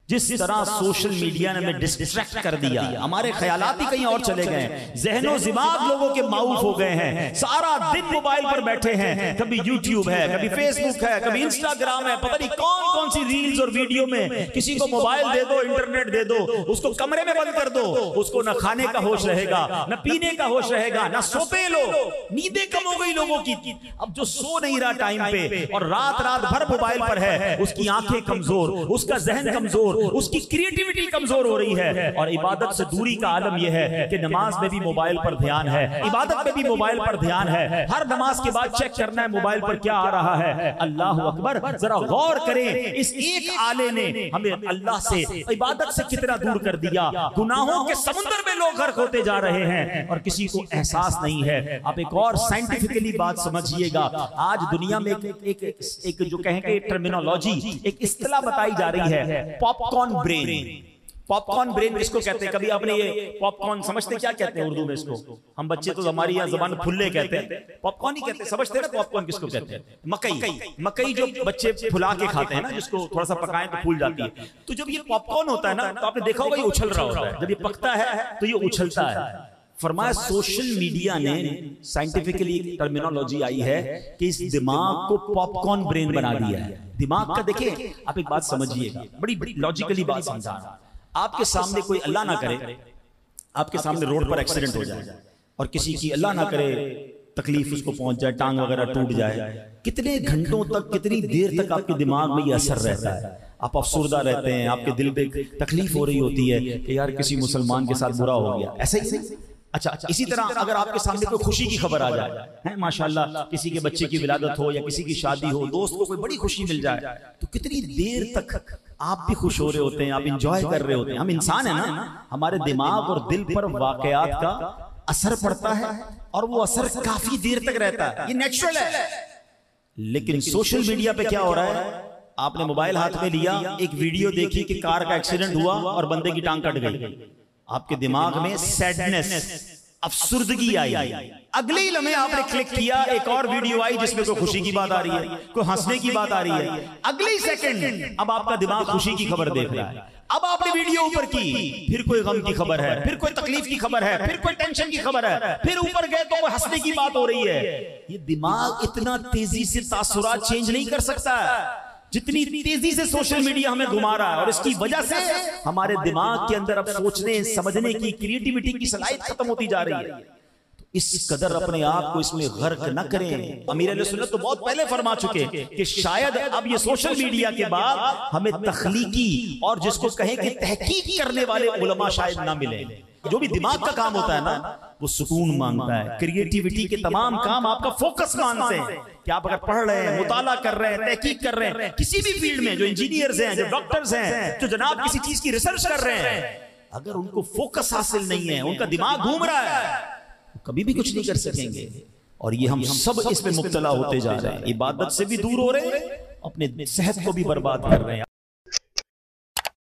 جس طرح social media نے ہمیں ڈسٹریکٹ کر دیا، ہمارے خیالات ہی کہیں اور چلے گئے، ذہن و دماغ لوگوں کے معاف ہو گئے ہیں، سارا دن موبائل پر بیٹھے ہیں، کبھی یوٹیوب ہے، کبھی فیس بک ہے، کبھی انسٹاگرام ہے، پتہ نہیں کون کون سی ریلز اور ویڈیو میں۔ کسی کو موبائل دے دو، انٹرنیٹ دے دو، اس کو کمرے میں بند کر دو، اس کو نہ کھانے کا ہوش رہے گا، نہ پینے کا ہوش رہے گا، نہ سوتے لو، نیندیں کم ہو گئی لوگوں کی۔ اب جو سو نہیں رہا ٹائم پہ اور رات بھر موبائل پر ہے، اس کی آنکھیں کمزور، اس کا ذہن کمزور، اس کی کریٹیوٹی کمزور ہو رہی ہے، اور عبادت سے دوری کا عالم یہ ہے کہ نماز میں بھی موبائل پر دھیان ہے، عبادت میں بھی موبائل پر دھیان ہے، ہر نماز کے بعد چیک کرنا ہے موبائل پر کیا آ رہا ہے۔ اللہ اکبر، ذرا غور کریں، اس ایک آلے نے ہمیں اللہ سے، عبادت سے کتنا دور کر دیا۔ گناہوں کے سمندر میں لوگ غرق ہوتے جا رہے ہیں اور کسی کو احساس نہیں ہے۔ آپ ایک اور سائنٹیفکلی بات سمجھیے گا، آج دنیا میں ایک جو کہیں گے ٹرمینالوجی، ایک اصطلاح بتائی جا رہی ہے، پاپ کارن برین۔ پاپ کارن برین کس کو کہتے ہیں؟ کبھی آپ نے یہ پاپ کارن سمجھتے کیا کہتے ہیں اردو میں اس کو؟ ہم بچے تو ہماری یہاں زبان پھلے کہتے ہیں، پاپ کارن ہی کہتے ہیں، سمجھتے ہیں نا پاپ کارن کس کو کہتے ہیں؟ مکئی جو بچے پھلا کے کھاتے ہیں نا، جس کو تھوڑا سا پکائیں تو پھول جاتی ہے، تو جب یہ پاپ کارن ہوتا ہے نا تو آپ نے دیکھا ہوگا یہ اچھل رہا ہوتا ہے، جب یہ پکتا ہے تو یہ اچھلتا ہے۔ فرمایا سوشل میڈیا نے سائنٹیفکلی ٹرمینالوجی آئی ہے کہ اس دماغ کو پاپ کارن برین بنا دیا ہے۔ دماغ کا دیکھیں، آپ ایک بات سمجھیے گا، بڑی لاجیکلی بات سمجھا۔ آپ کے سامنے کوئی اللہ نہ کرے، آپ کے سامنے روڈ پر ایکسیڈنٹ ہو جائے اور کسی کی اللہ نہ کرے تکلیف اس کو پہنچ جائے، ٹانگ وغیرہ ٹوٹ جائے، کتنے گھنٹوں تک، کتنی دیر تک آپ کے دماغ میں یہ اثر رہتا ہے؟ آپ افسردہ رہتے ہیں، آپ کے دل پہ تکلیف ہو رہی ہوتی ہے کہ یار کسی مسلمان کے ساتھ برا ہو گیا، ایسا ہی نہیں؟ اچھا، اسی طرح اگر آپ کے سامنے کوئی خوشی کی خبر آ جائے، ماشاءاللہ کسی کے بچے کی ولادت ہو یا کسی کی شادی ہو، دوست کو کوئی بڑی خوشی مل جائے، تو کتنی دیر تک آپ بھی خوش ہو رہے ہوتے ہیں، آپ انجوائے کر رہے ہوتے ہیں۔ ہم انسان ہیں نا، ہمارے دماغ اور دل پر واقعات کا اثر پڑتا ہے اور وہ اثر کافی دیر تک رہتا ہے، یہ نیچرل ہے۔ لیکن سوشل میڈیا پہ کیا ہو رہا ہے؟ آپ نے موبائل ہاتھ میں لیا، ایک ویڈیو دیکھی کہ کار کا ایکسیڈنٹ ہوا اور بندے کی ٹانگ کٹ گئی، آپ کے دماغ میں سیڈنس، افسردگی آئی، اگلے ہی لمحے آپ نے کلک کیا، ایک اور ویڈیو آئی جس میں کوئی خوشی کی بات آ رہی ہے، کوئی ہنسنے کی بات آ رہی ہے، اگلے ہی سیکنڈ اب آپ کا دماغ خوشی کی خبر دیکھ رہا ہے۔ اب آپ نے ویڈیو اوپر کی، پھر کوئی غم کی خبر ہے، پھر کوئی تکلیف کی خبر ہے، پھر کوئی ٹینشن کی خبر ہے، پھر اوپر گئے تو کوئی ہنسنے کی بات ہو رہی ہے۔ یہ دماغ اتنا تیزی سے تاثرات چینج نہیں کر سکتا جتنی تیزی سے سوشل میڈیا ہمیں گھما رہا ہے، اور اس کی وجہ سے ہمارے دماغ کے اندر اب سوچنے سمجھنے کی، کریٹیوٹی کی صلاحیت ختم ہوتی جا رہی ہے۔ اس قدر اپنے آپ کو اس میں غرق نہ کریں۔ امیر اہل سنت تو بہت پہلے فرما چکے کہ شاید اب یہ سوشل میڈیا کے بعد ہمیں تخلیقی اور جس کو کہیں کہ تحقیق کرنے والے علماء شاید نہ ملیں۔ جو بھی دماغ کا کام ہوتا ہے نا وہ سکون مانگتا ہے، کریٹیوٹی کے تمام کام آپ کا فوکس مانگتے ہیں کہ آپ اگر پڑھ رہے ہیں، مطالعہ کر رہے ہیں، تحقیق کر رہے ہیں، کسی بھی فیلڈ میں، جو انجینئرز ہیں، جو ڈاکٹرز ہیں، جو جناب کسی چیز کی ریسرچ کر رہے ہیں، اگر ان کو فوکس حاصل نہیں ہے، ان کا دماغ گھوم رہا ہے، کبھی بھی کچھ نہیں کر سکیں گے۔ اور یہ ہم سب اس میں مبتلا ہوتے جا رہے ہیں، عبادت سے بھی دور ہو رہے ہیں، اپنے صحت کو بھی برباد کر رہے ہیں۔